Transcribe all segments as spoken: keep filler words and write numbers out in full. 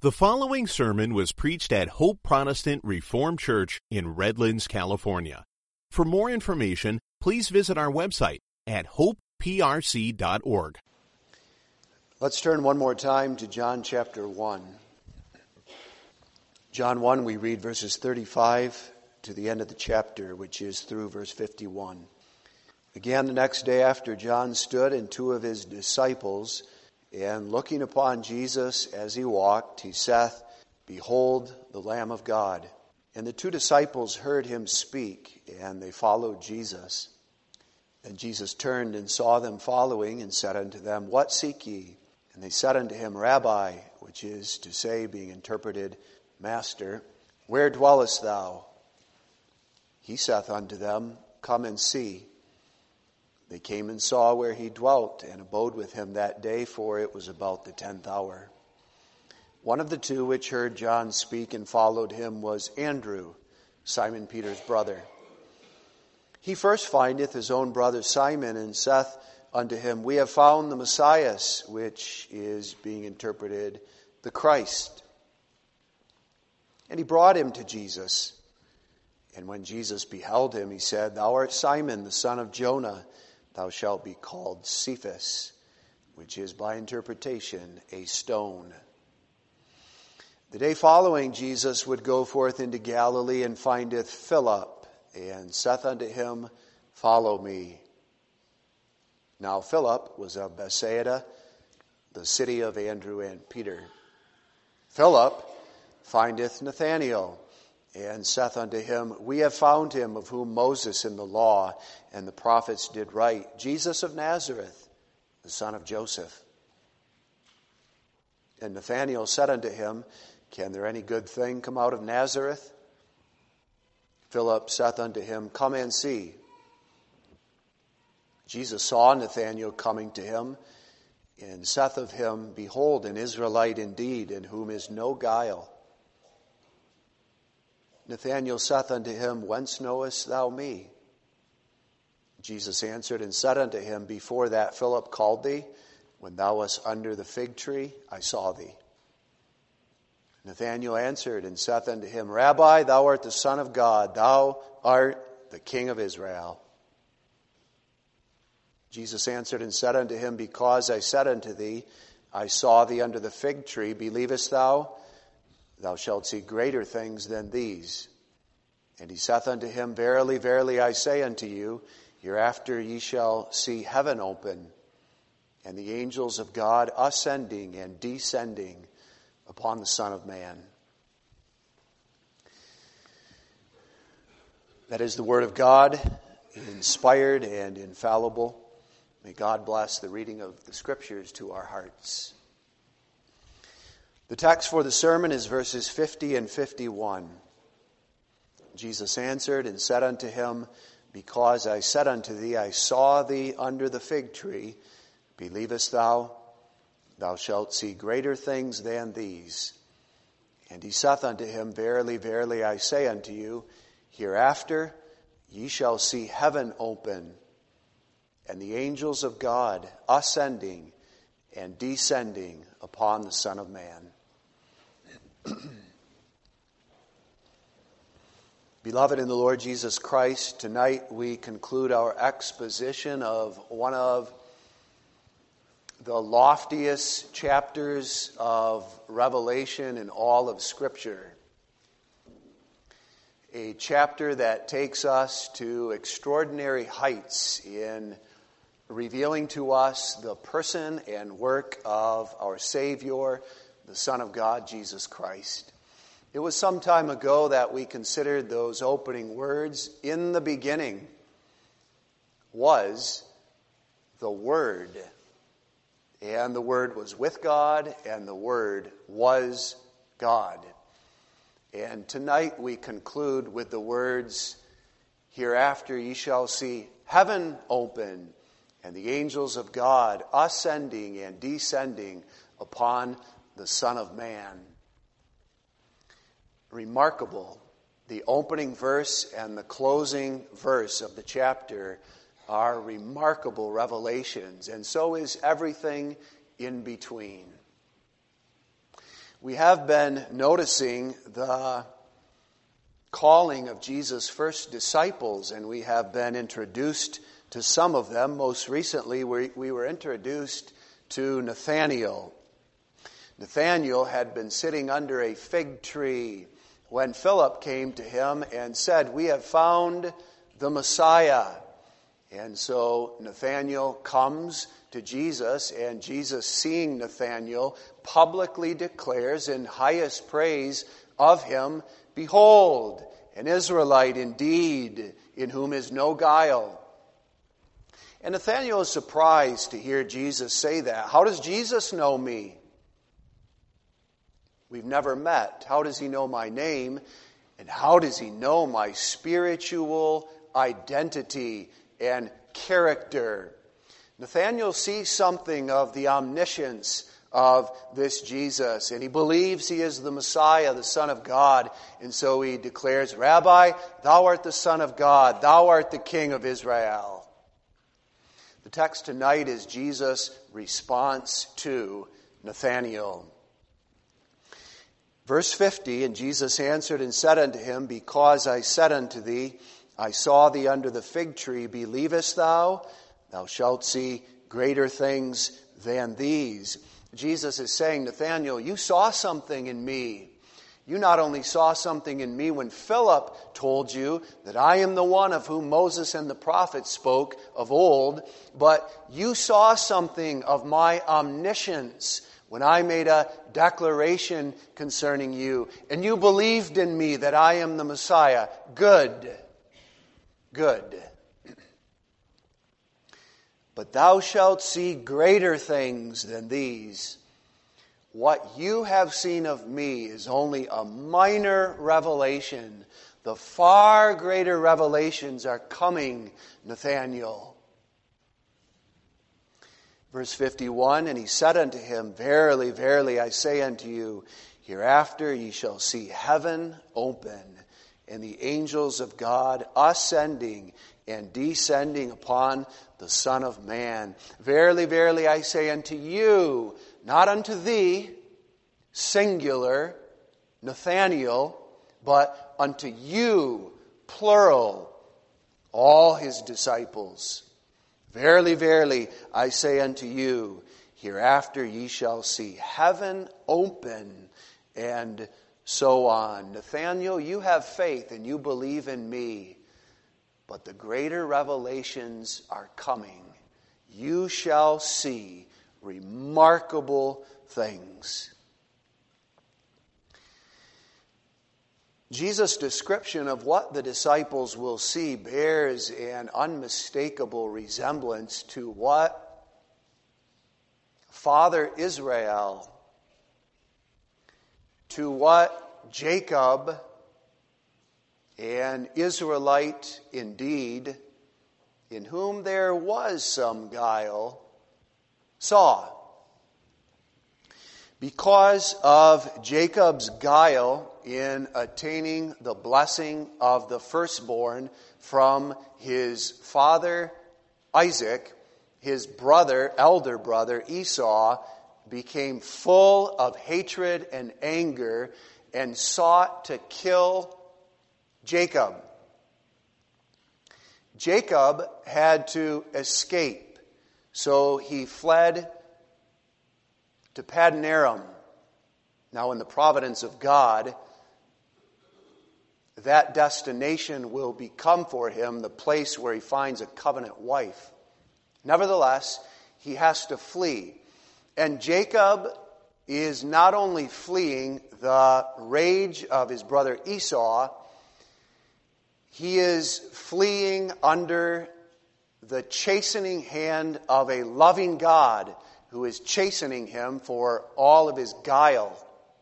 The following sermon was preached at Hope Protestant Reformed Church in Redlands, California. For more information, please visit our website at hope p r c dot org. Let's turn one more time to John chapter one. John one, we read verses thirty-five to the end of the chapter, which is through verse fifty-one. Again, the next day after John stood and two of his disciples, and looking upon Jesus as he walked, he saith, Behold the Lamb of God. And the two disciples heard him speak, and they followed Jesus. Then Jesus turned and saw them following, and said unto them, What seek ye? And they said unto him, Rabbi, which is to say, being interpreted, Master, where dwellest thou? He saith unto them, Come and see. They came and saw where he dwelt, and abode with him that day, for it was about the tenth hour. One of the two which heard John speak and followed him was Andrew, Simon Peter's brother. He first findeth his own brother Simon, and saith unto him, We have found the Messiah, which is, being interpreted, the Christ. And he brought him to Jesus. And when Jesus beheld him, he said, Thou art Simon, the son of Jonah. Thou shalt be called Cephas, which is by interpretation a stone. The day following, Jesus would go forth into Galilee, and findeth Philip, and saith unto him, Follow me. Now Philip was of Bethsaida, the city of Andrew and Peter. Philip findeth Nathanael, and saith unto him, We have found him of whom Moses in the law and the prophets did write, Jesus of Nazareth, the son of Joseph. And Nathanael said unto him, Can there any good thing come out of Nazareth? Philip saith unto him, Come and see. Jesus saw Nathanael coming to him, and saith of him, Behold, an Israelite indeed, in whom is no guile. Nathanael saith unto him, Whence knowest thou me? Jesus answered and said unto him, Before that Philip called thee, when thou wast under the fig tree, I saw thee. Nathanael answered and saith unto him, Rabbi, thou art the Son of God, thou art the King of Israel. Jesus answered and said unto him, Because I said unto thee, I saw thee under the fig tree, believest thou? Thou shalt see greater things than these. And he saith unto him, Verily, verily, I say unto you, hereafter ye shall see heaven open, and the angels of God ascending and descending upon the Son of Man. That is the word of God, inspired and infallible. May God bless the reading of the Scriptures to our hearts. The text for the sermon is verses fifty and fifty-one. Jesus answered and said unto him, Because I said unto thee, I saw thee under the fig tree, believest thou? Thou shalt see greater things than these. And he saith unto him, Verily, verily, I say unto you, hereafter ye shall see heaven open, and the angels of God ascending and descending upon the Son of Man. Beloved in the Lord Jesus Christ, tonight we conclude our exposition of one of the loftiest chapters of Revelation in all of Scripture. A chapter that takes us to extraordinary heights in revealing to us the person and work of our Savior, the Son of God, Jesus Christ. It was some time ago that we considered those opening words. In the beginning was the Word. And the Word was with God, and the Word was God. And tonight we conclude with the words, Hereafter ye shall see heaven open, and the angels of God ascending and descending upon the Son of Man. Remarkable. The opening verse and the closing verse of the chapter are remarkable revelations, and so is everything in between. We have been noticing the calling of Jesus' first disciples, and we have been introduced to some of them. Most recently, we, we were introduced to Nathanael. Nathanael had been sitting under a fig tree when Philip came to him and said, "We have found the Messiah." And so Nathanael comes to Jesus, and Jesus, seeing Nathanael, publicly declares in highest praise of him, "Behold, an Israelite indeed, in whom is no guile." And Nathanael is surprised to hear Jesus say that. How does Jesus know me? We've never met. How does he know my name? And how does he know my spiritual identity and character? Nathanael sees something of the omniscience of this Jesus, and he believes he is the Messiah, the Son of God. And so he declares, "Rabbi, thou art the Son of God, thou art the King of Israel." The text tonight is Jesus' response to Nathanael. Verse fifty, "And Jesus answered and said unto him, Because I said unto thee, I saw thee under the fig tree, believest thou? Thou shalt see greater things than these." Jesus is saying, Nathanael, you saw something in me. You not only saw something in me when Philip told you that I am the one of whom Moses and the prophets spoke of old, but you saw something of my omniscience when I made a declaration concerning you, and you believed in me that I am the Messiah. Good. Good. "But thou shalt see greater things than these." What you have seen of me is only a minor revelation. The far greater revelations are coming, Nathanael. Verse fifty-one, "And he said unto him, Verily, verily, I say unto you, hereafter ye shall see heaven open, and the angels of God ascending and descending upon the Son of Man. Verily, verily, I say unto you," not unto thee, singular, Nathanael, but unto you, plural, all his disciples. "Verily, verily, I say unto you, hereafter ye shall see heaven open," and so on. Nathanael, you have faith and you believe in me, but the greater revelations are coming. You shall see remarkable things. Jesus' description of what the disciples will see bears an unmistakable resemblance to what Father Israel, to what Jacob, an Israelite indeed, in whom there was some guile, saw. Because of Jacob's guile in attaining the blessing of the firstborn from his father Isaac, his brother, elder brother Esau, became full of hatred and anger and sought to kill Jacob. Jacob had to escape, so he fled to Paddan Aram. Now, in the providence of God, that destination will become for him the place where he finds a covenant wife. Nevertheless, he has to flee. And Jacob is not only fleeing the rage of his brother Esau, he is fleeing under the chastening hand of a loving God who is chastening him for all of his guile.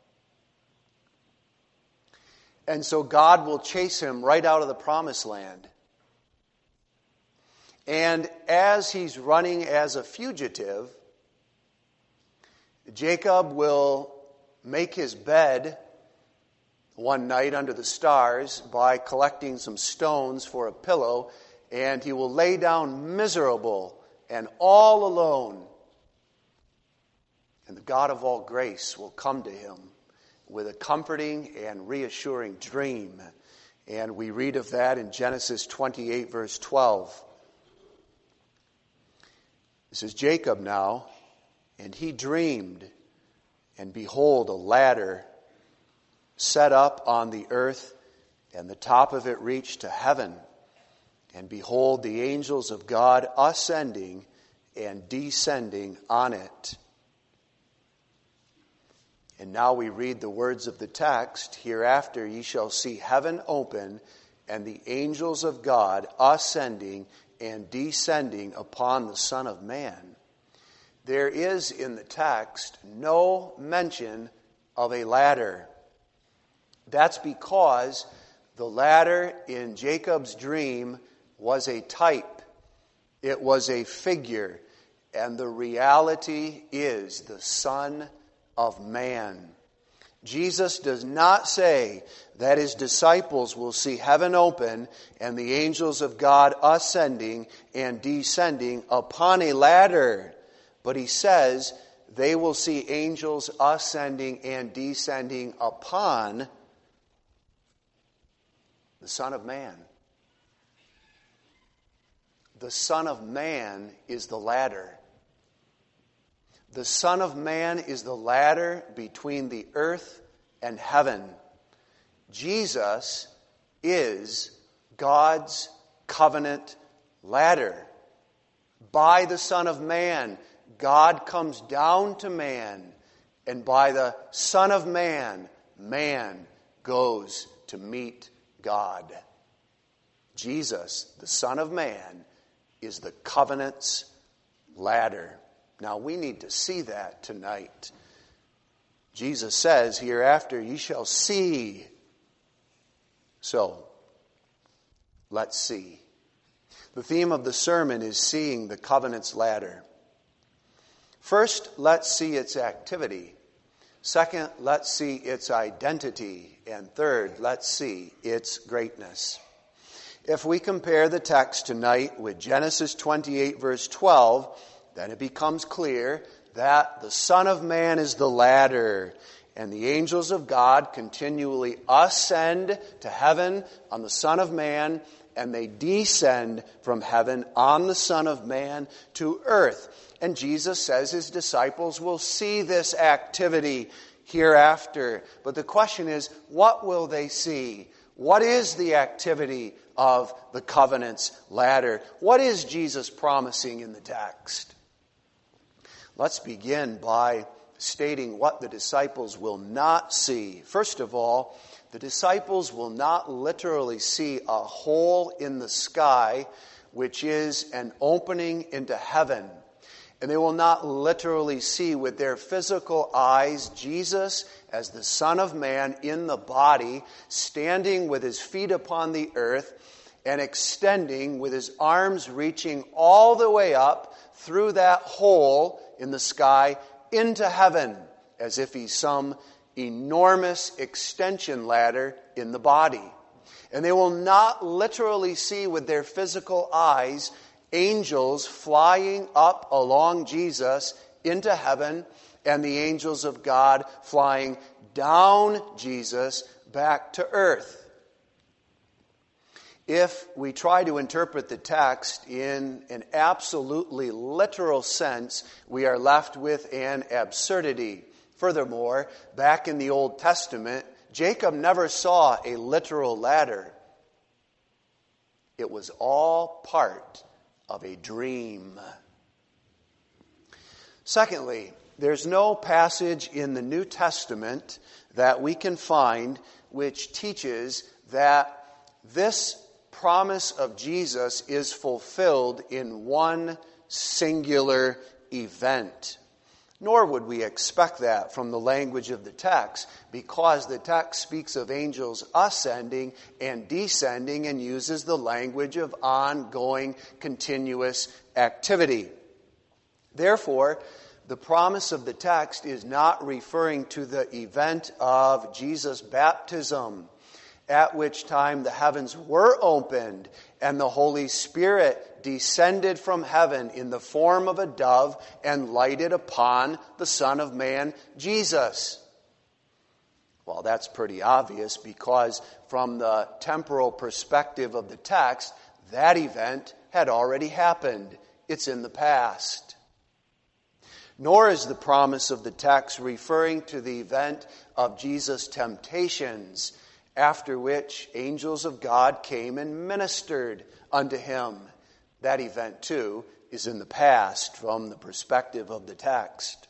And so God will chase him right out of the promised land. And as he's running as a fugitive, Jacob will make his bed one night under the stars by collecting some stones for a pillow, and he will lay down miserable and all alone. And the God of all grace will come to him with a comforting and reassuring dream. And we read of that in Genesis twenty-eight, verse twelve. This is Jacob now, and he dreamed, and behold, a ladder set up on the earth, and the top of it reached to heaven. And behold, the angels of God ascending and descending on it. And now we read the words of the text, hereafter ye shall see heaven open, and the angels of God ascending and descending upon the Son of Man. There is in the text no mention of a ladder. That's because the ladder in Jacob's dream was a type. It was a figure. And the reality is the Son of Man. Jesus does not say that his disciples will see heaven open and the angels of God ascending and descending upon a ladder. But he says they will see angels ascending and descending upon the Son of Man. The Son of Man is the ladder. The Son of Man is the ladder between the earth and heaven. Jesus is God's covenant ladder. By the Son of Man, God comes down to man, and by the Son of Man, man goes to meet God. Jesus, the Son of Man, is the covenant's ladder. Now we need to see that tonight. Jesus says, hereafter ye shall see. So, let's see. The theme of the sermon is seeing the covenant's ladder. First, let's see its activity. Second, let's see its identity. And third, let's see its greatness. If we compare the text tonight with Genesis twenty-eight, verse twelve, then it becomes clear that the Son of Man is the ladder, and the angels of God continually ascend to heaven on the Son of Man, and they descend from heaven on the Son of Man to earth. And Jesus says his disciples will see this activity hereafter. But the question is, what will they see? What is the activity of the covenant's ladder? What is Jesus promising in the text? Let's begin by stating what the disciples will not see. First of all, the disciples will not literally see a hole in the sky, which is an opening into heaven. And they will not literally see with their physical eyes Jesus as the Son of Man in the body, standing with his feet upon the earth and extending with his arms reaching all the way up through that hole in the sky into heaven, as if he's some enormous extension ladder in the body. And they will not literally see with their physical eyes angels flying up along Jesus into heaven, and the angels of God flying down Jesus back to earth. If we try to interpret the text in an absolutely literal sense, we are left with an absurdity. Furthermore, back in the Old Testament, Jacob never saw a literal ladder. It was all part of a dream. Secondly, there's no passage in the New Testament that we can find which teaches that this promise of Jesus is fulfilled in one singular event. Nor would we expect that from the language of the text, because the text speaks of angels ascending and descending and uses the language of ongoing, continuous activity. Therefore, the promise of the text is not referring to the event of Jesus' baptism, at which time the heavens were opened and the Holy Spirit descended from heaven in the form of a dove and lighted upon the Son of Man, Jesus. Well, that's pretty obvious because from the temporal perspective of the text, that event had already happened. It's in the past. Nor is the promise of the text referring to the event of Jesus' temptations, after which angels of God came and ministered unto him. That event, too, is in the past from the perspective of the text.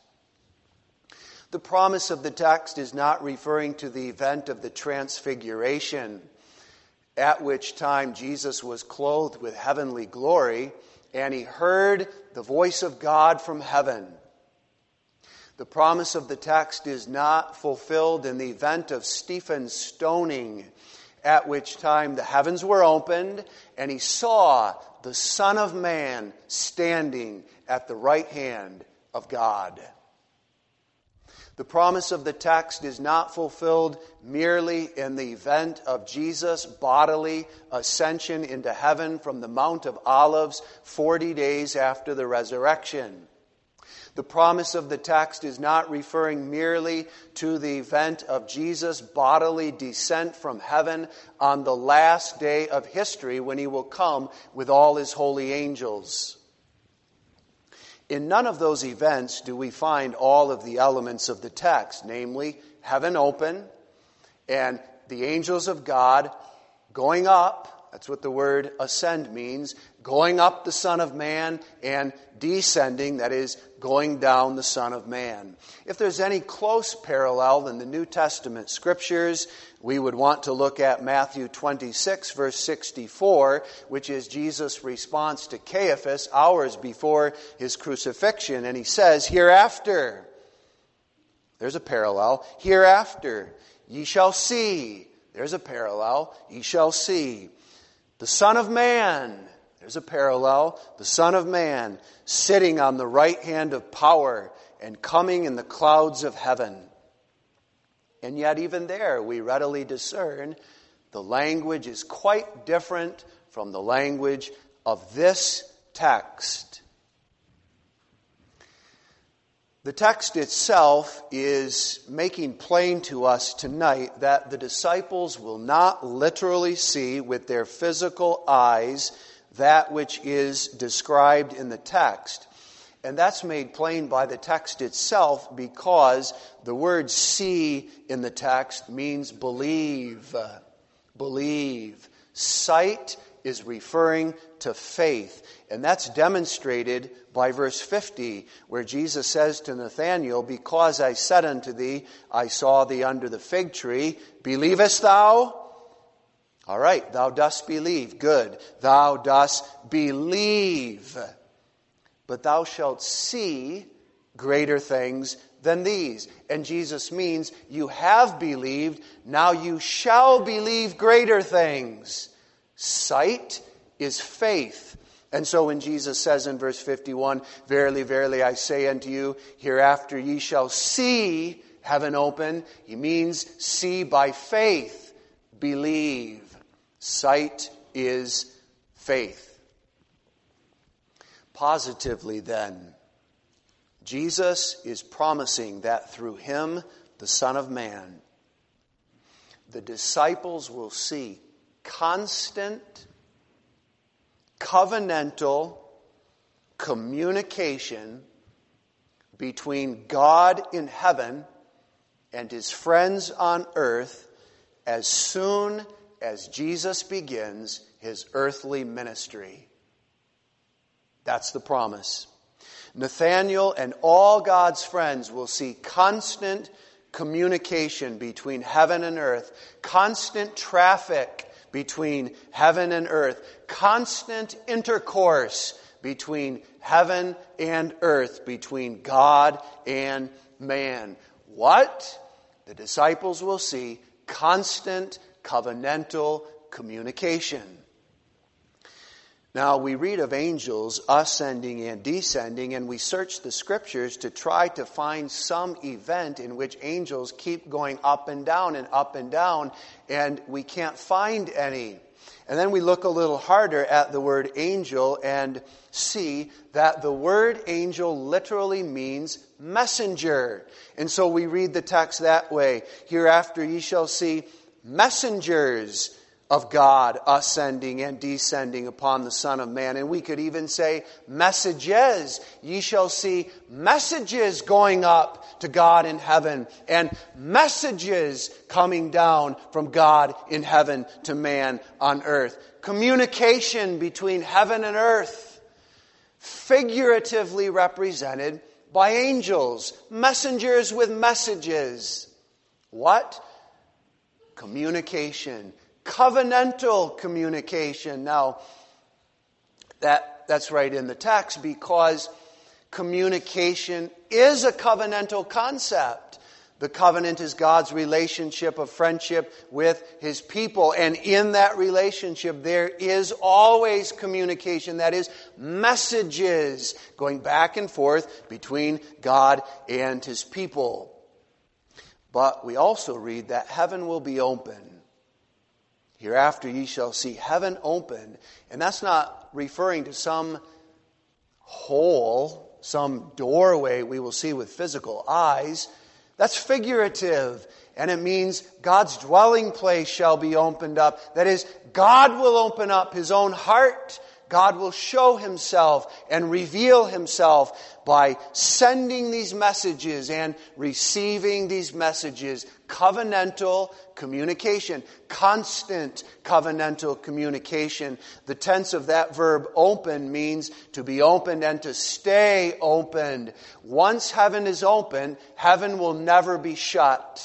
The promise of the text is not referring to the event of the transfiguration, at which time Jesus was clothed with heavenly glory, and he heard the voice of God from heaven. The promise of the text is not fulfilled in the event of Stephen's stoning, at which time the heavens were opened, and he saw the Son of Man standing at the right hand of God. The promise of the text is not fulfilled merely in the event of Jesus' bodily ascension into heaven from the Mount of Olives forty days after the resurrection. The promise of the text is not referring merely to the event of Jesus' bodily descent from heaven on the last day of history when he will come with all his holy angels. In none of those events do we find all of the elements of the text, namely heaven open and the angels of God going up. That's what the word ascend means. Going up the Son of Man and descending, that is, going down the Son of Man. If there's any close parallel in the New Testament scriptures, we would want to look at Matthew twenty-six, verse sixty-four, which is Jesus' response to Caiaphas hours before his crucifixion. And he says, hereafter, there's a parallel, hereafter ye shall see, there's a parallel, ye shall see, the Son of Man, there's a parallel, the Son of Man, sitting on the right hand of power and coming in the clouds of heaven. And yet even there we readily discern the language is quite different from the language of this text. The text itself is making plain to us tonight that the disciples will not literally see with their physical eyes that which is described in the text. And that's made plain by the text itself because the word see in the text means believe. Believe. Sight is referring to faith. And that's demonstrated by verse fifty, where Jesus says to Nathanael, because I said unto thee, I saw thee under the fig tree, believest thou? All right, thou dost believe. Good. Thou dost believe. But thou shalt see greater things than these. And Jesus means you have believed, now you shall believe greater things. Sight is faith. And so when Jesus says in verse fifty-one, verily, verily, I say unto you, hereafter ye shall see heaven open, he means see by faith, believe. Sight is faith. Positively then, Jesus is promising that through him, the Son of Man, the disciples will see constant, covenantal communication between God in heaven and his friends on earth as soon as Jesus begins his earthly ministry. That's the promise. Nathanael and all God's friends will see constant communication between heaven and earth, constant traffic between heaven and earth, constant intercourse between heaven and earth, between God and man. What? The disciples will see constant covenantal communication. Now, we read of angels ascending and descending, and we search the scriptures to try to find some event in which angels keep going up and down and up and down, and we can't find any. And then we look a little harder at the word angel and see that the word angel literally means messenger. And so we read the text that way. Hereafter ye shall see messengers of God ascending and descending upon the Son of Man. And we could even say messages. Ye shall see messages going up to God in heaven and messages coming down from God in heaven to man on earth. Communication between heaven and earth, figuratively represented by angels, messengers with messages. What? Communication. Covenantal communication. Now, that, that's right in the text because communication is a covenantal concept. The covenant is God's relationship of friendship with His people. And in that relationship, there is always communication. That is, messages going back and forth between God and His people. But we also read that heaven will be open. Hereafter ye shall see heaven open. And that's not referring to some hole, some doorway we will see with physical eyes. That's figurative. And it means God's dwelling place shall be opened up. That is, God will open up His own heart. God will show Himself and reveal Himself by sending these messages and receiving these messages. Covenantal communication. Constant covenantal communication. The tense of that verb open means to be opened and to stay opened. Once heaven is open, heaven will never be shut.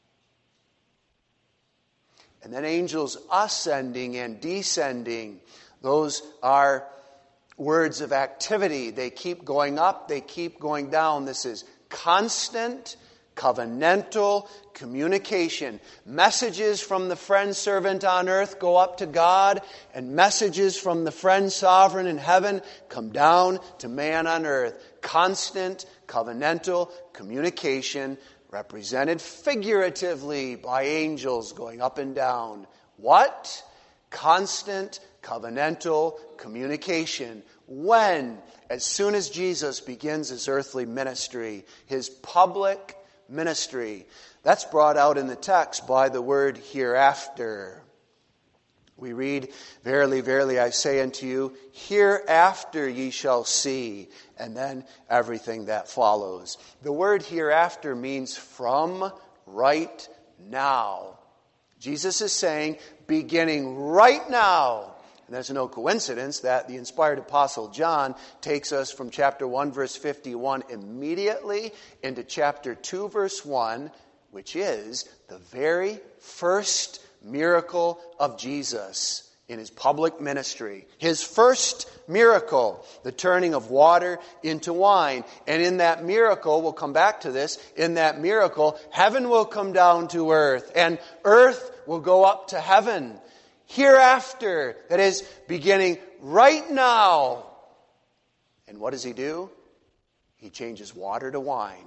And then angels ascending and descending. Those are words of activity. They keep going up, they keep going down. This is constant, covenantal communication. Messages from the friend servant on earth go up to God, and messages from the friend sovereign in heaven come down to man on earth. Constant, covenantal communication represented figuratively by angels going up and down. What? Constant, covenantal communication. When? As soon as Jesus begins His earthly ministry, His public ministry. That's brought out in the text by the word hereafter. We read, verily, verily, I say unto you, hereafter ye shall see. And then everything that follows. The word hereafter means from right now. Jesus is saying, beginning right now. And there's no coincidence that the inspired apostle John takes us from chapter one, verse fifty-one immediately into chapter two, verse one, which is the very first miracle of Jesus in His public ministry. His first miracle, the turning of water into wine. And in that miracle, we'll come back to this, in that miracle, heaven will come down to earth, and earth will go up to heaven. Hereafter, that is, beginning right now. And what does He do? He changes water to wine.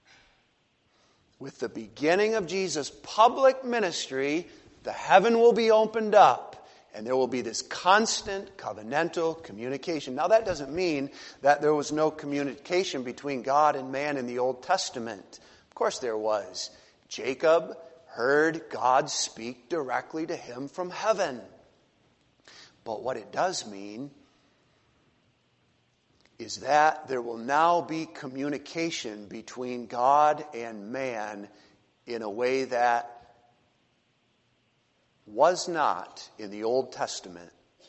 With the beginning of Jesus' public ministry, the heaven will be opened up, and there will be this constant covenantal communication. Now, that doesn't mean that there was no communication between God and man in the Old Testament. Of course there was. Jacob heard God speak directly to him from heaven. But what it does mean is that there will now be communication between God and man in a way that was not in the Old Testament.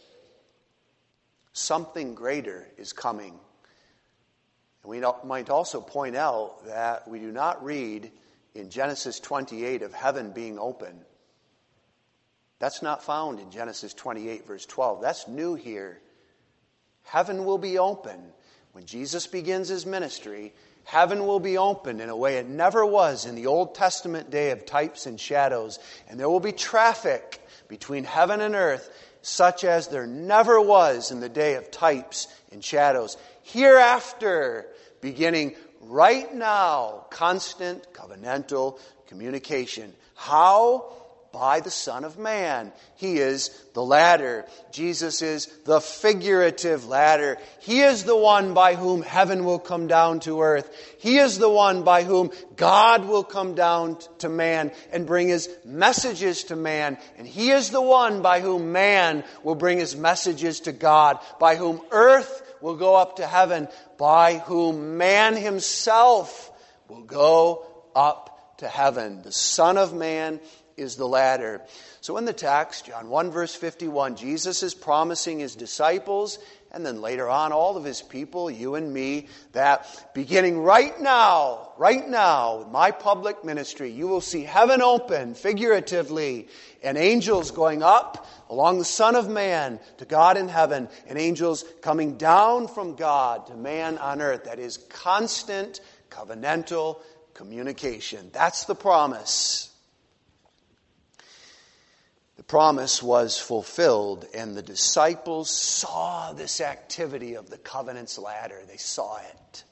Something greater is coming. And we might also point out that we do not read in Genesis twenty-eight of heaven being open. That's not found in Genesis twenty-eight, verse twelve. That's new here. Heaven will be open. When Jesus begins His ministry, heaven will be open in a way it never was in the Old Testament day of types and shadows. And there will be traffic between heaven and earth such as there never was in the day of types and shadows. Hereafter, beginning right now, constant covenantal communication. How? by the Son of Man. He is the ladder. Jesus is the figurative ladder. He is the one by whom heaven will come down to earth. He is the one by whom God will come down to man and bring His messages to man. And He is the one by whom man will bring his messages to God, by whom earth will go up to heaven, by whom man himself will go up to heaven. The Son of Man is the ladder. So in the text, John one verse fifty-one, Jesus is promising His disciples, and then later on all of His people, you and me, that beginning right now, right now, with my public ministry, you will see heaven open, figuratively, and angels going up along the Son of Man to God in heaven, and angels coming down from God to man on earth. That is constant, covenantal communication. That's the promise. The promise was fulfilled, and the disciples saw this activity of the covenant's ladder. They saw it.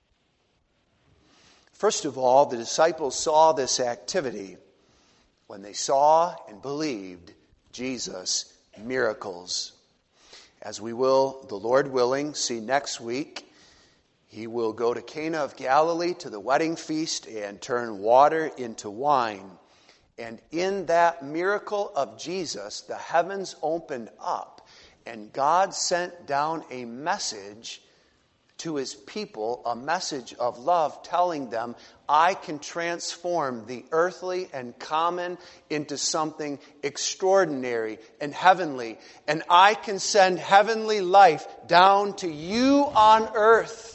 First of all, the disciples saw this activity when they saw and believed Jesus' miracles. As we will, the Lord willing, see next week, He will go to Cana of Galilee to the wedding feast and turn water into wine. And in that miracle of Jesus, the heavens opened up, and God sent down a message to His people, a message of love, telling them, I can transform the earthly and common into something extraordinary and heavenly. And I can send heavenly life down to you on earth.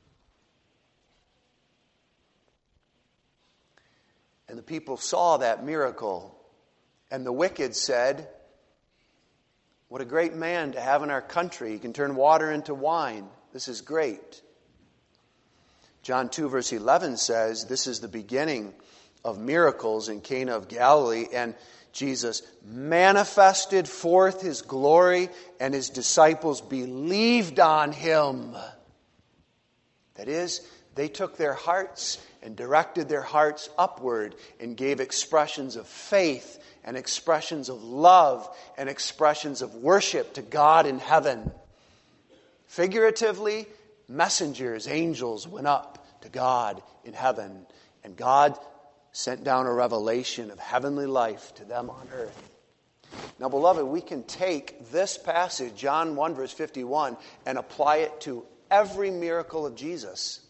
And the people saw that miracle. And the wicked said, what a great man to have in our country. He can turn water into wine. This is great. John two verse eleven says, this is the beginning of miracles in Cana of Galilee. And Jesus manifested forth His glory, and His disciples believed on Him. That is, they took their hearts and directed their hearts upward and gave expressions of faith and expressions of love and expressions of worship to God in heaven. Figuratively, messengers, angels went up to God in heaven, and God sent down a revelation of heavenly life to them on earth. Now, beloved, we can take this passage, John one verse fifty-one, and apply it to every miracle of Jesus.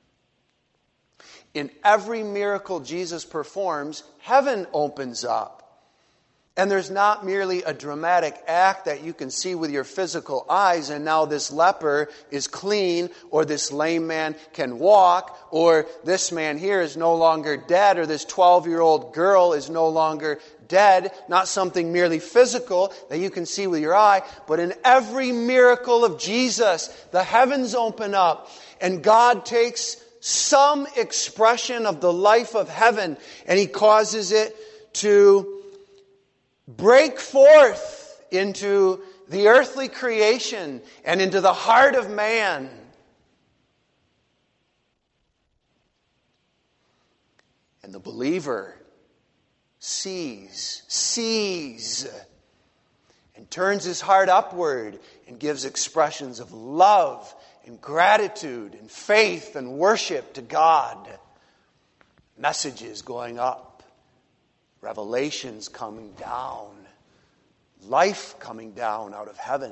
In every miracle Jesus performs, heaven opens up. And there's not merely a dramatic act that you can see with your physical eyes, and now this leper is clean, or this lame man can walk, or this man here is no longer dead, or this twelve-year-old girl is no longer dead. Not something merely physical that you can see with your eye, but in every miracle of Jesus, the heavens open up, and God takes some expression of the life of heaven, and He causes it to break forth into the earthly creation and into the heart of man. And the believer sees, sees, and turns his heart upward and gives expressions of love and gratitude and faith and worship to God. Messages going up. Revelations coming down. Life coming down out of heaven.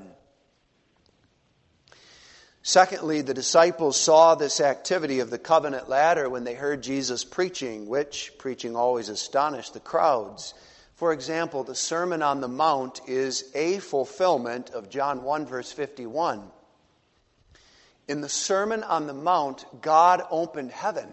Secondly, the disciples saw this activity of the covenant ladder when they heard Jesus preaching, which preaching always astonished the crowds. For example, the Sermon on the Mount is a fulfillment of John one verse fifty-one. In the Sermon on the Mount, God opened heaven,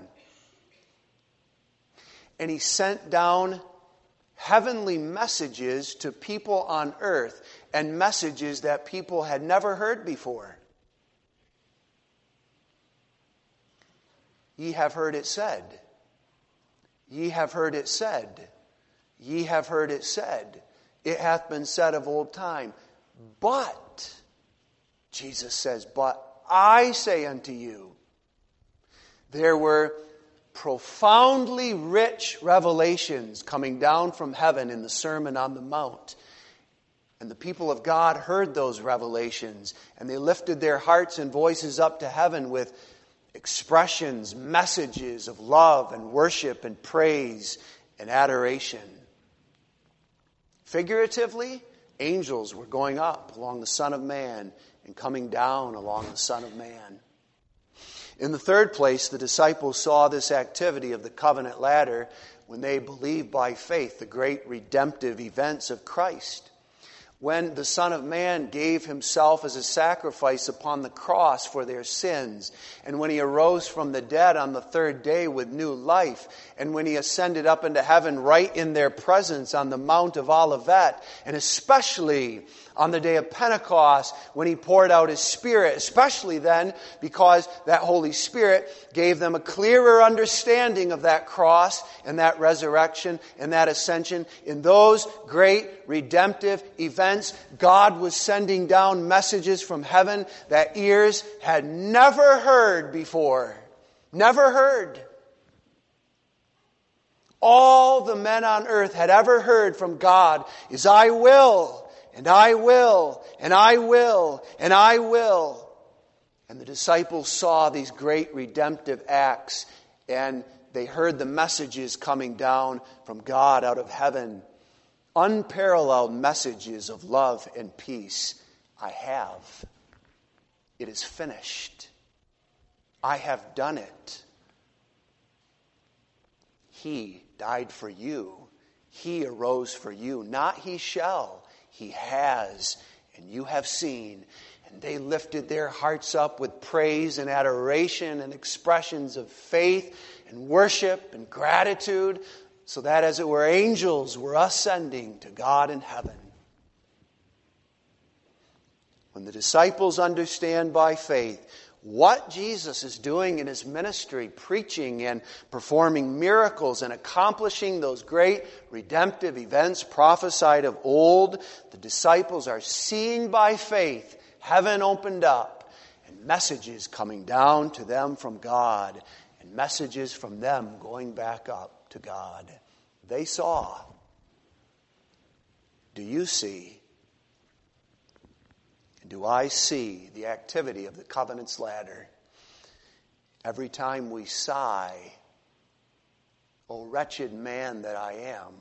and He sent down heavenly messages to people on earth, and messages that people had never heard before. Ye have heard it said. Ye have heard it said. Ye have heard it said. It hath been said of old time. But, Jesus says, but I say unto you. There were profoundly rich revelations coming down from heaven in the Sermon on the Mount. And the people of God heard those revelations, and they lifted their hearts and voices up to heaven with expressions, messages of love and worship and praise and adoration. Figuratively, angels were going up along the Son of Man and coming down along the Son of Man. In the third place, the disciples saw this activity of the covenant ladder when they believed by faith the great redemptive events of Christ. When the Son of Man gave himself as a sacrifice upon the cross for their sins, and when he arose from the dead on the third day with new life, and when he ascended up into heaven right in their presence on the Mount of Olivet, and especially on the day of Pentecost when he poured out his Spirit, especially then because that Holy Spirit gave them a clearer understanding of that cross and that resurrection and that ascension. In those great redemptive events, God was sending down messages from heaven that ears had never heard before. Never heard. All the men on earth had ever heard from God is, I will. And I will, and I will, and I will. And the disciples saw these great redemptive acts, and they heard the messages coming down from God out of heaven. Unparalleled messages of love and peace. I have. It is finished. I have done it. He died for you. He arose for you. Not he shall. He has, and you have seen. And they lifted their hearts up with praise and adoration and expressions of faith and worship and gratitude, so that as it were angels were ascending to God in heaven. When the disciples understand by faith what Jesus is doing in his ministry, preaching and performing miracles and accomplishing those great redemptive events prophesied of old, the disciples are seeing by faith heaven opened up and messages coming down to them from God and messages from them going back up to God. They saw. Do you see? Do I see the activity of the covenant's ladder? Every time we sigh, O wretched man that I am.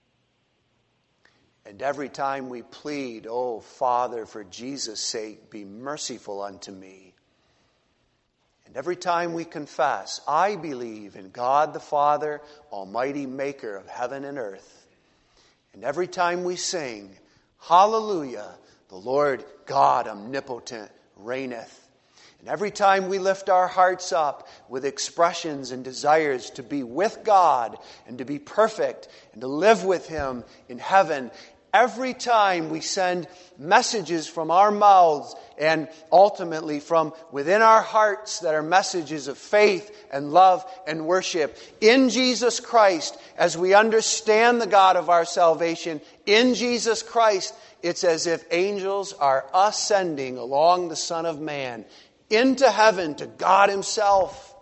And every time we plead, O Father, for Jesus' sake, be merciful unto me. And every time we confess, I believe in God the Father, Almighty Maker of heaven and earth. And every time we sing, Hallelujah, the Lord God omnipotent reigneth. And every time we lift our hearts up with expressions and desires to be with God and to be perfect and to live with Him in heaven, every time we send messages from our mouths and ultimately from within our hearts that are messages of faith and love and worship in Jesus Christ, as we understand the God of our salvation in Jesus Christ, it's as if angels are ascending along the Son of Man into heaven to God Himself.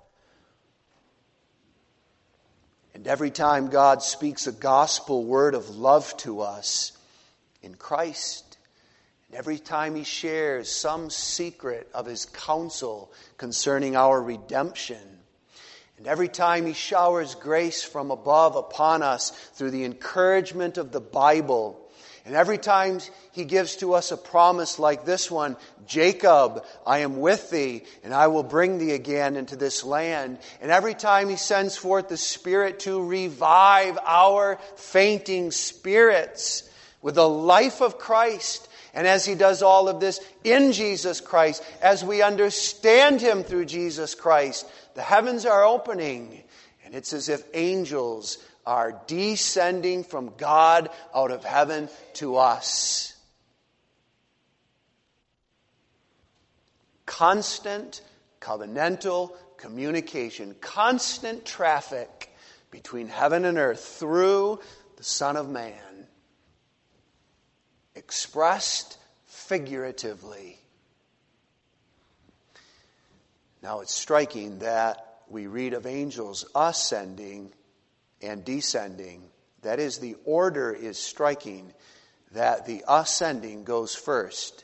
And every time God speaks a gospel word of love to us in Christ, and every time He shares some secret of His counsel concerning our redemption, and every time He showers grace from above upon us through the encouragement of the Bible, and every time He gives to us a promise like this one, Jacob, I am with thee, and I will bring thee again into this land. And every time He sends forth the Spirit to revive our fainting spirits with the life of Christ. And as He does all of this in Jesus Christ, as we understand Him through Jesus Christ, the heavens are opening, and it's as if angels are descending from God out of heaven to us. Constant covenantal communication, constant traffic between heaven and earth through the Son of Man, expressed figuratively. Now it's striking that we read of angels ascending and descending. That is, the order is striking, that the ascending goes first.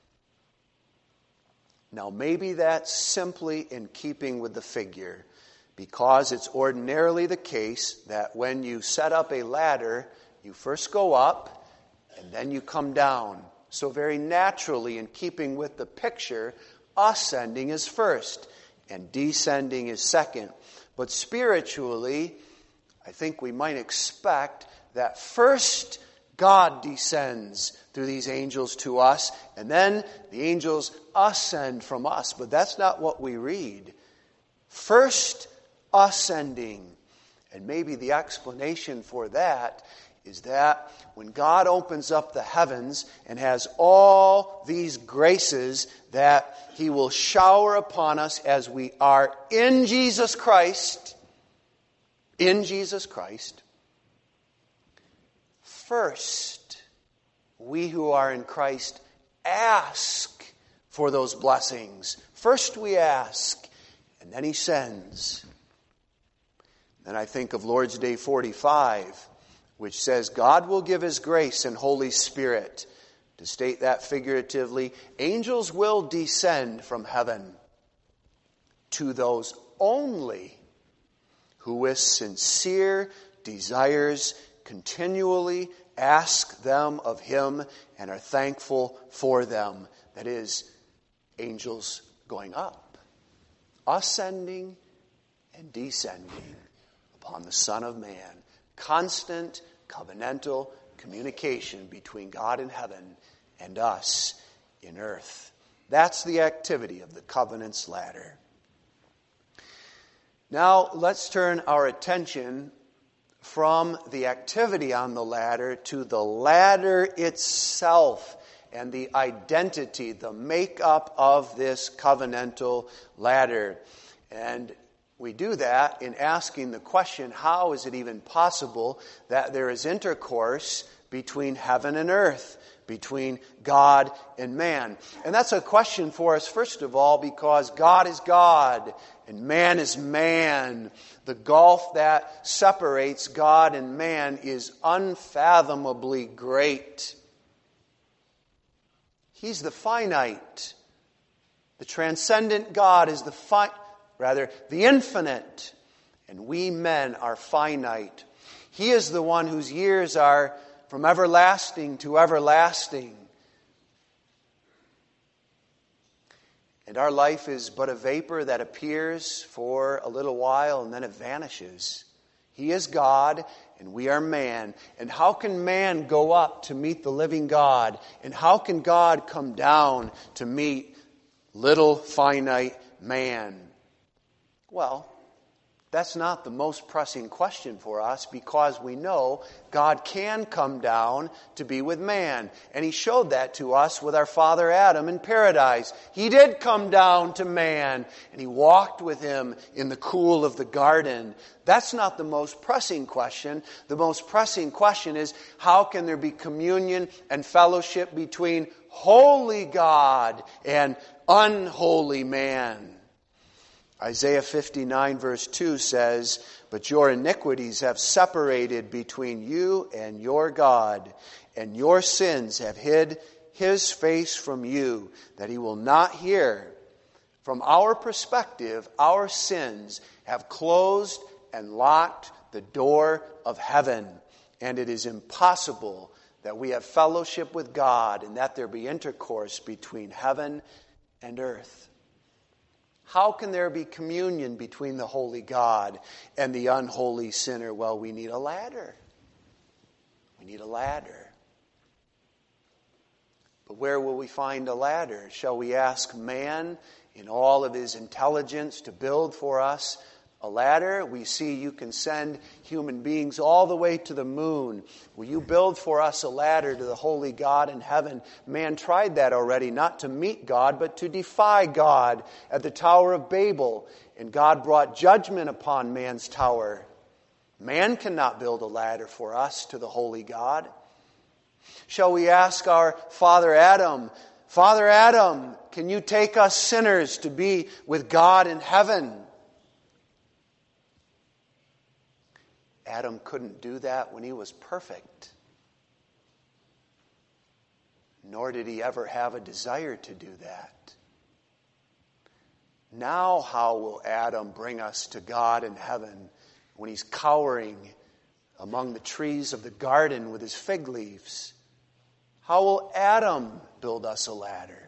Now, maybe that's simply in keeping with the figure, because it's ordinarily the case that when you set up a ladder, you first go up and then you come down. So very naturally, in keeping with the picture, ascending is first and descending is second. But spiritually, I think we might expect that first God descends through these angels to us, and then the angels ascend from us. But that's not what we read. First ascending. And maybe the explanation for that is that when God opens up the heavens and has all these graces that He will shower upon us as we are in Jesus Christ, in Jesus Christ, first, we who are in Christ ask for those blessings. First we ask, and then He sends. Then I think of Lord's Day forty-five, which says, God will give His grace and Holy Spirit. To state that figuratively, angels will descend from heaven to those only who with sincere desires continually ask them of Him and are thankful for them. That is, angels going up, ascending and descending upon the Son of Man. Constant covenantal communication between God in heaven and us in earth. That's the activity of the covenant's ladder. Now let's turn our attention from the activity on the ladder to the ladder itself and the identity, the makeup of this covenantal ladder. And we do that in asking the question, how is it even possible that there is intercourse between heaven and earth, between God and man? And that's a question for us, first of all, because God is God and man is man. The gulf that separates God and man is unfathomably great. He's the finite. The transcendent God is the fi- rather the infinite, and we men are finite. He is the one whose years are from everlasting to everlasting. And our life is but a vapor that appears for a little while and then it vanishes. He is God and we are man. And how can man go up to meet the living God? And how can God come down to meet little finite man? Well, that's not the most pressing question for us, because we know God can come down to be with man. And He showed that to us with our father Adam in paradise. He did come down to man, and He walked with him in the cool of the garden. That's not the most pressing question. The most pressing question is, how can there be communion and fellowship between holy God and unholy man? Isaiah fifty-nine verse two says, "But your iniquities have separated between you and your God, and your sins have hid His face from you, that He will not hear." From our perspective, our sins have closed and locked the door of heaven, and it is impossible that we have fellowship with God and that there be intercourse between heaven and earth. How can there be communion between the holy God and the unholy sinner? Well, we need a ladder. We need a ladder. But where will we find a ladder? Shall we ask man in all of his intelligence to build for us a ladder? We see you can send human beings all the way to the moon. Will you build for us a ladder to the holy God in heaven? Man tried that already, not to meet God, but to defy God at the Tower of Babel. And God brought judgment upon man's tower. Man cannot build a ladder for us to the holy God. Shall we ask our father Adam, Father Adam, can you take us sinners to be with God in heaven? Adam couldn't do that when he was perfect. Nor did he ever have a desire to do that. Now how will Adam bring us to God in heaven when he's cowering among the trees of the garden with his fig leaves? How will Adam build us a ladder?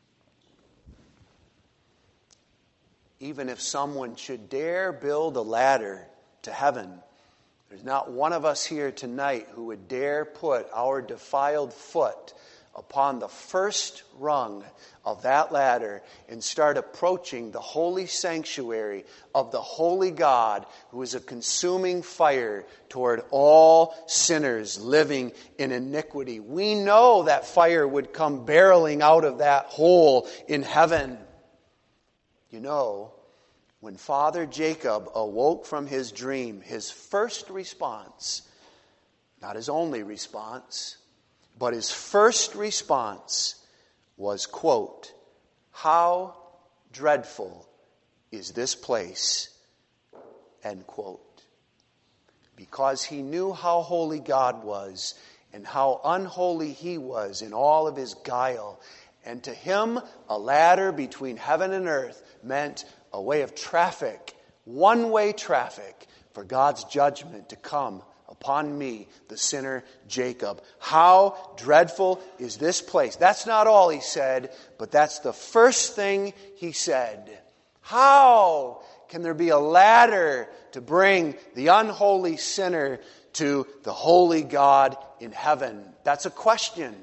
Even if someone should dare build a ladder to heaven, there's not one of us here tonight who would dare put our defiled foot upon the first rung of that ladder and start approaching the holy sanctuary of the holy God, who is a consuming fire toward all sinners living in iniquity. We know that fire would come barreling out of that hole in heaven. You know, when Father Jacob awoke from his dream, his first response, not his only response, but his first response was, quote, "How dreadful is this place," end quote. Because he knew how holy God was and how unholy he was in all of his guile. And to him, a ladder between heaven and earth meant a way of traffic, one-way traffic for God's judgment to come upon me, the sinner Jacob. How dreadful is this place? That's not all he said, but that's the first thing he said. How can there be a ladder to bring the unholy sinner to the holy God in heaven? That's a question.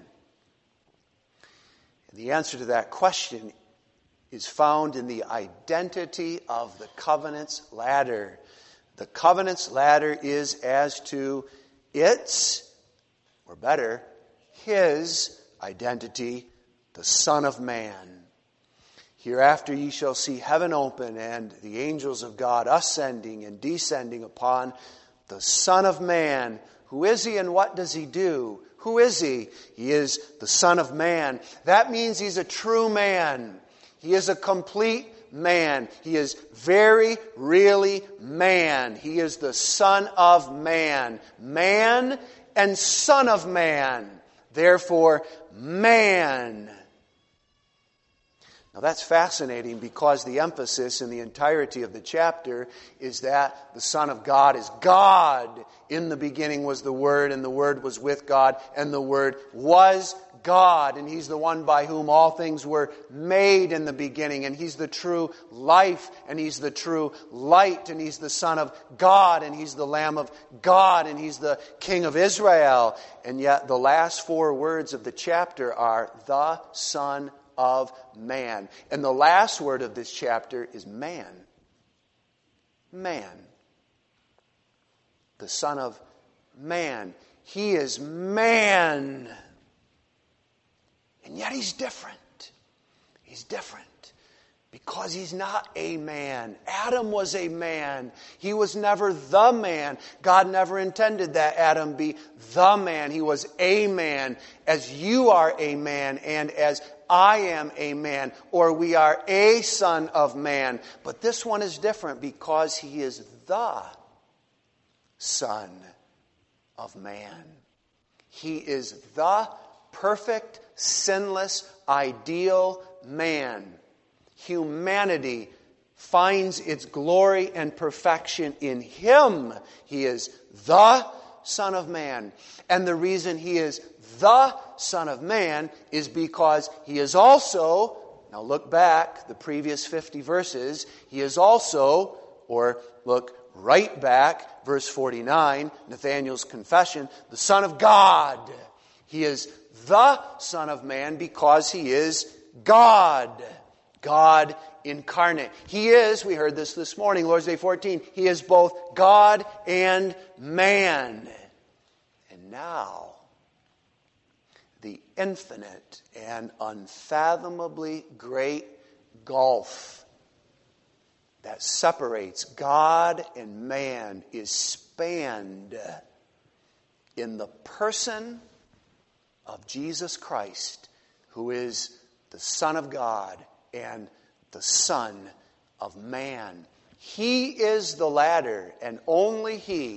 And the answer to that question is found in the identity of the covenant's ladder. The covenant's ladder is as to its, or better, his identity, the Son of Man. Hereafter ye shall see heaven open and the angels of God ascending and descending upon the Son of Man. Who is he and what does he do? Who is he? He is the Son of Man. That means he's a true man. He is a complete man. He is very, really man. He is the Son of Man. Man and Son of Man. Therefore, man. Now that's fascinating because the emphasis in the entirety of the chapter is that the Son of God is God. In the beginning was the Word, and the Word was with God, and the Word was God, and He's the one by whom all things were made in the beginning, and He's the true life, and He's the true light, and He's the Son of God, and He's the Lamb of God, and He's the King of Israel. And yet the last four words of the chapter are the Son of Man. And the last word of this chapter is man. Man. The Son of Man. He is man. And yet he's different. He's different. Because he's not a man. Adam was a man. He was never the man. God never intended that Adam be the man. He was a man. As you are a man and as I am a man. Or we are a son of man. But this one is different because he is the Son of Man. He is the perfect, sinless, ideal man. Humanity finds its glory and perfection in Him. He is the Son of Man. And the reason He is the Son of Man is because He is also, now look back, the previous fifty verses, He is also, or look right back, verse forty-nine, Nathanael's confession, the Son of God. He is the Son of Man because He is God. God incarnate. He is, we heard this this morning, Lord's Day fourteen, He is both God and man. And now, the infinite and unfathomably great gulf that separates God and man is spanned in the person of Jesus Christ, who is the Son of God and the Son of Man. He is the ladder, and only He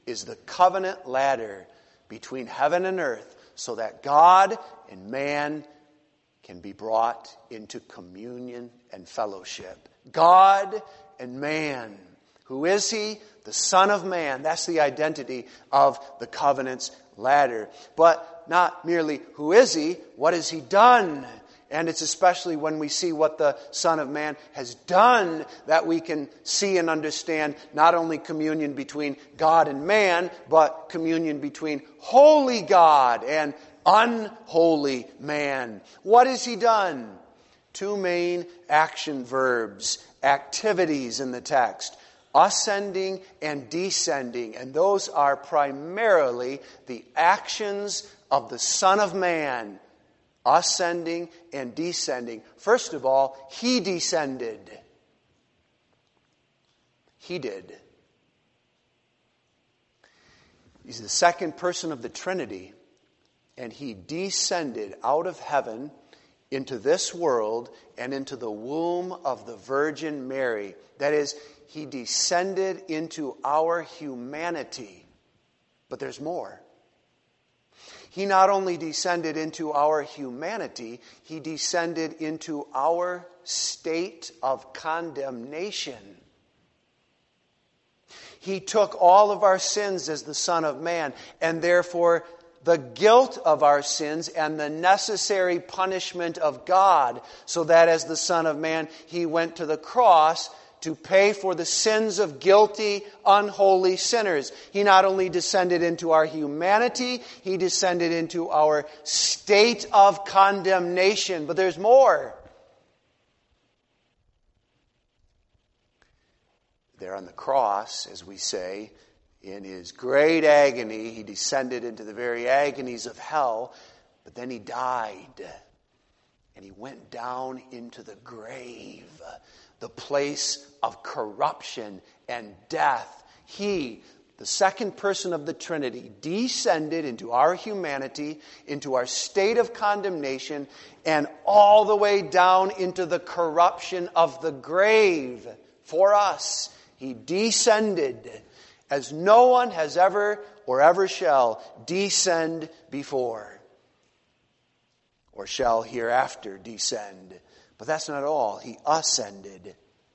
is the covenant ladder between heaven and earth so that God and man can be brought into communion and fellowship. God and man. Who is he? The Son of Man. That's the identity of the covenant's ladder. But not merely who is he, what has he done? And it's especially when we see what the Son of Man has done that we can see and understand not only communion between God and man, but communion between holy God and unholy man. What has he done? Two main action verbs, activities in the text. Ascending and descending. And those are primarily the actions of the Son of Man. Ascending and descending. First of all, he descended. He did. He's the second person of the Trinity. And he descended out of heaven into this world and into the womb of the Virgin Mary. That is, he descended into our humanity. But there's more. He not only descended into our humanity, he descended into our state of condemnation. He took all of our sins as the Son of Man, and therefore the guilt of our sins and the necessary punishment of God, so that as the Son of Man, he went to the cross to pay for the sins of guilty, unholy sinners. He not only descended into our humanity, he descended into our state of condemnation. But there's more. There on the cross, as we say, in his great agony, he descended into the very agonies of hell, but then he died. And he went down into the grave, the place of corruption and death. He, the second person of the Trinity, descended into our humanity, into our state of condemnation, and all the way down into the corruption of the grave for us. He descended as no one has ever or ever shall descend before, or shall hereafter descend. But that's not all. He ascended.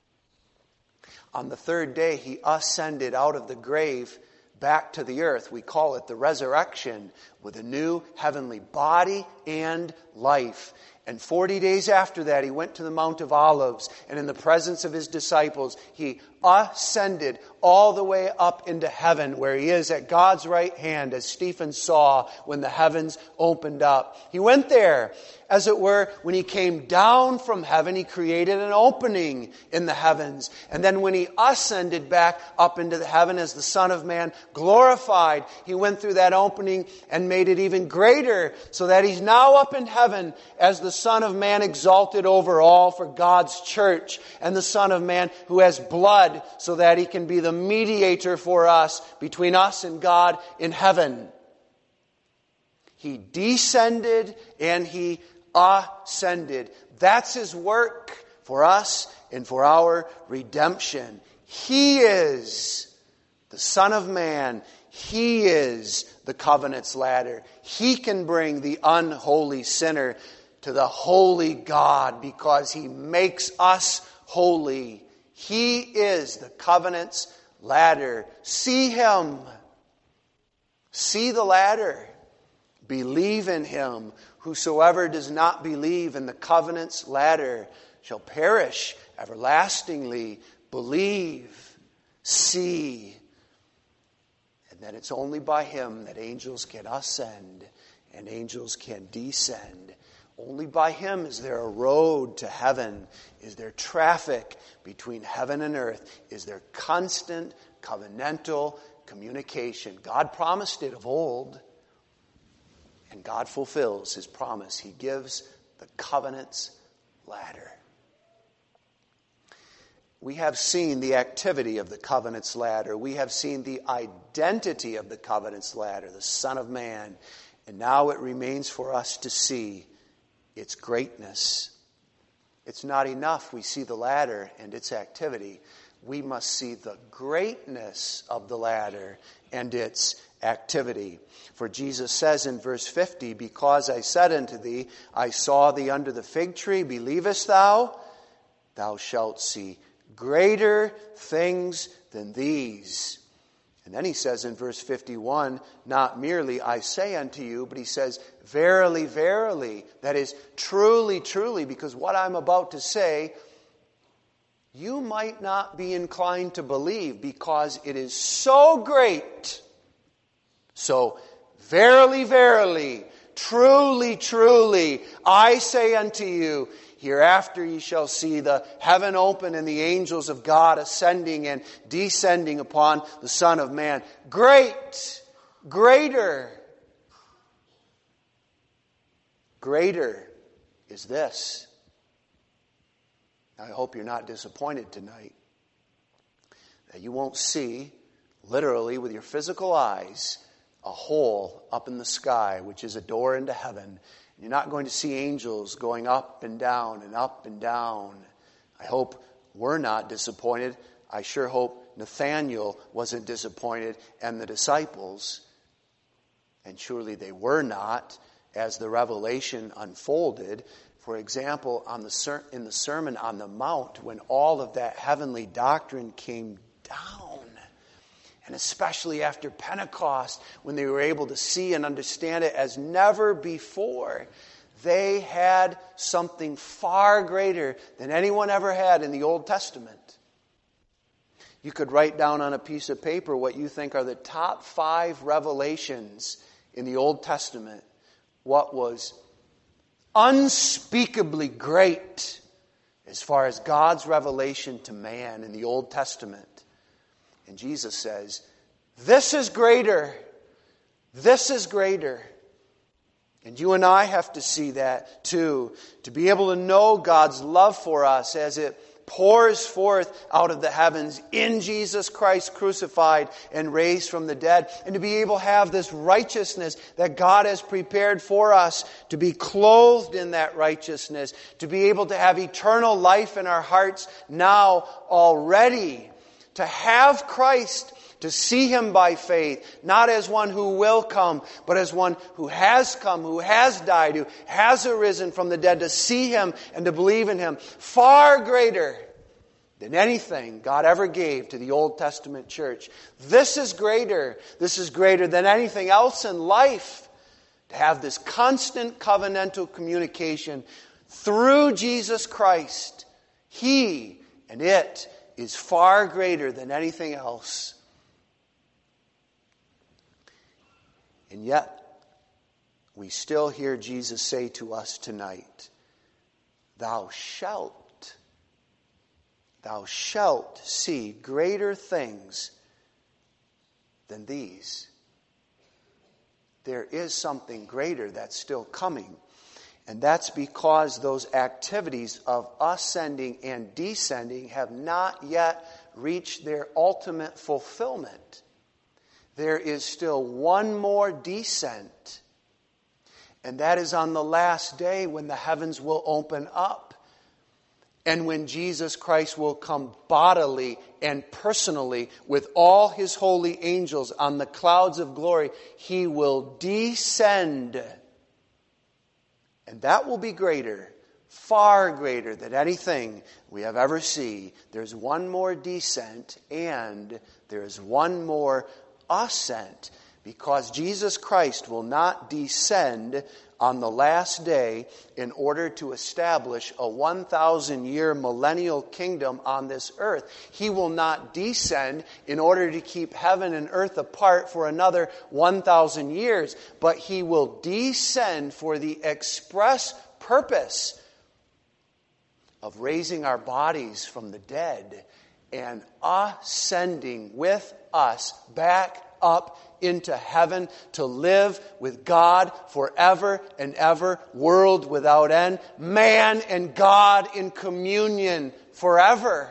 On the third day, he ascended out of the grave back to the earth. We call it the resurrection, with a new heavenly body and life. And forty days after that, he went to the Mount of Olives, and in the presence of his disciples, he ascended all the way up into heaven, where he is at God's right hand, as Stephen saw when the heavens opened up. He went there, as it were, when he came down from heaven, he created an opening in the heavens. And then when he ascended back up into the heaven as the Son of Man, glorified, he went through that opening and made it even greater, so that he's now up in heaven as the Son of Man, exalted over all for God's church, and the Son of Man who has blood, so that he can be the mediator for us, between us and God in heaven. He descended and he ascended. That's his work for us and for our redemption. He is the Son of Man. He is the covenant's ladder. He can bring the unholy sinner to the holy God, because he makes us holy. He is the covenant's ladder. See him. See the ladder. Believe in him. Whosoever does not believe in the covenant's ladder shall perish everlastingly. Believe. See. And that it's only by him that angels can ascend and angels can descend. Only by him is there a road to heaven. Is there traffic between heaven and earth? Is there constant covenantal communication? God promised it of old, and God fulfills his promise. He gives the covenant's ladder. We have seen the activity of the covenant's ladder. We have seen the identity of the covenant's ladder, the Son of Man. And now it remains for us to see its greatness. It's not enough we see the ladder and its activity. We must see the greatness of the ladder and its activity. For Jesus says in verse fifty, because I said unto thee, I saw thee under the fig tree, believest thou? Thou shalt see greater things than these. And then he says in verse fifty-one, not merely I say unto you, but he says, verily, verily. That is, truly, truly, because what I'm about to say, you might not be inclined to believe because it is so great. So, verily, verily, truly, truly, I say unto you, hereafter ye shall see the heaven open and the angels of God ascending and descending upon the Son of Man. Great, greater, greater is this. I hope you're not disappointed tonight. That you won't see, literally with your physical eyes, a hole up in the sky, which is a door into heaven. You're not going to see angels going up and down and up and down. I hope we're not disappointed. I sure hope Nathanael wasn't disappointed and the disciples. And surely they were not as the revelation unfolded. For example, on the ser- in the Sermon on the Mount, when all of that heavenly doctrine came down, and especially after Pentecost, when they were able to see and understand it as never before, they had something far greater than anyone ever had in the Old Testament. You could write down on a piece of paper what you think are the top five revelations in the Old Testament. What was unspeakably great as far as God's revelation to man in the Old Testament. And Jesus says, this is greater. This is greater. And you and I have to see that too. To be able to know God's love for us as it pours forth out of the heavens in Jesus Christ crucified and raised from the dead. And to be able to have this righteousness that God has prepared for us. To be clothed in that righteousness. To be able to have eternal life in our hearts now already. To have Christ, to see Him by faith, not as one who will come, but as one who has come, who has died, who has arisen from the dead, to see Him and to believe in Him, far greater than anything God ever gave to the Old Testament church. This is greater. This is greater than anything else in life. To have this constant covenantal communication through Jesus Christ. He and it is far greater than anything else. And yet, we still hear Jesus say to us tonight, thou shalt, thou shalt see greater things than these. There is something greater that's still coming. And that's because those activities of ascending and descending have not yet reached their ultimate fulfillment. There is still one more descent. And that is on the last day when the heavens will open up. And when Jesus Christ will come bodily and personally with all His holy angels on the clouds of glory, He will descend. And that will be greater, far greater than anything we have ever seen. There's one more descent and there's one more ascent. Because Jesus Christ will not descend on the last day in order to establish a one thousand year millennial kingdom on this earth. He will not descend in order to keep heaven and earth apart for another one thousand years. But He will descend for the express purpose of raising our bodies from the dead and ascending with us back up into heaven to live with God forever and ever, world without end, man and God in communion forever.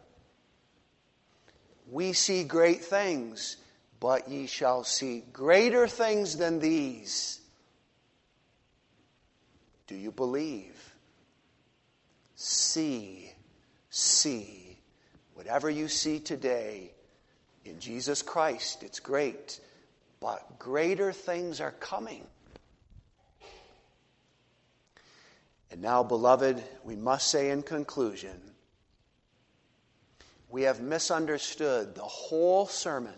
We see great things, but ye shall see greater things than these. Do you believe? See, see. Whatever you see today, In Jesus Christ, it's great, but greater things are coming. And now, beloved, we must say in conclusion, we have misunderstood the whole sermon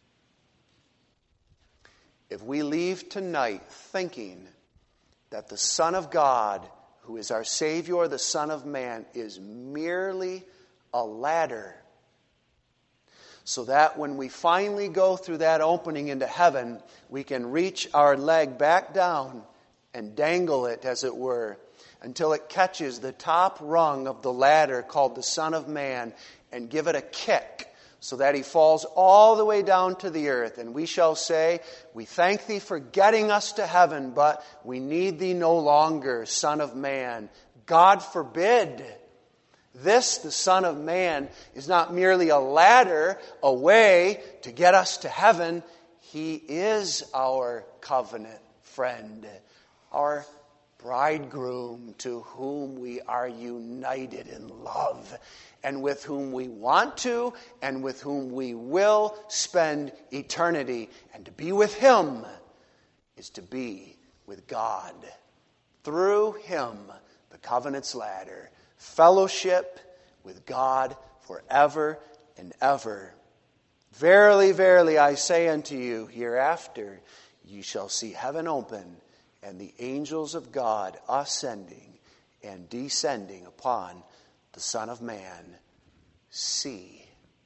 if we leave tonight thinking that the Son of God, who is our Savior, the Son of Man, is merely a ladder, so that when we finally go through that opening into heaven, we can reach our leg back down and dangle it, as it were, until it catches the top rung of the ladder called the Son of Man, and give it a kick so that he falls all the way down to the earth. And we shall say, we thank thee for getting us to heaven, but we need thee no longer, Son of Man. God forbid. This, the Son of Man, is not merely a ladder, a way to get us to heaven. He is our covenant friend, our bridegroom, to whom we are united in love, and with whom we want to and with whom we will spend eternity. And to be with him is to be with God. Through him, the covenant's ladder, fellowship with God forever and ever. Verily, verily, I say unto you, hereafter ye shall see heaven open, and the angels of God ascending and descending upon the Son of Man. See.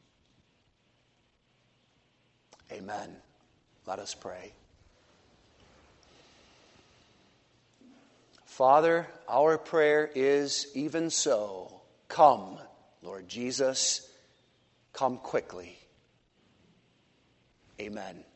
Amen. Let us pray. Father, our prayer is even so. Come, Lord Jesus, come quickly. Amen.